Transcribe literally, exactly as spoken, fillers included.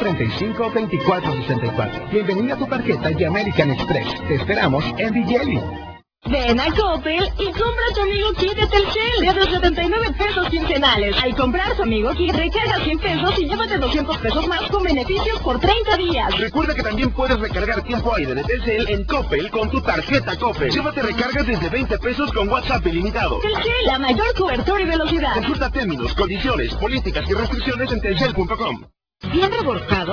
treinta y cinco, veinticuatro sesenta y cuatro. Bienvenida a tu tarjeta de American Express. Te esperamos en Villeli. Ven a Coppel y compra tu amigo kit de Telcel desde setenta y nueve pesos quincenales. Al comprar tu amigo kit, recarga cien pesos y llévate doscientos pesos más con beneficios por treinta días. Recuerda que también puedes recargar tiempo aire de Telcel en Coppel con tu tarjeta Coppel. Llévate recargas desde veinte pesos con WhatsApp ilimitado. Telcel, la mayor cobertura y velocidad. Consulta términos, condiciones, políticas y restricciones en telcel punto com. Bien reborcado.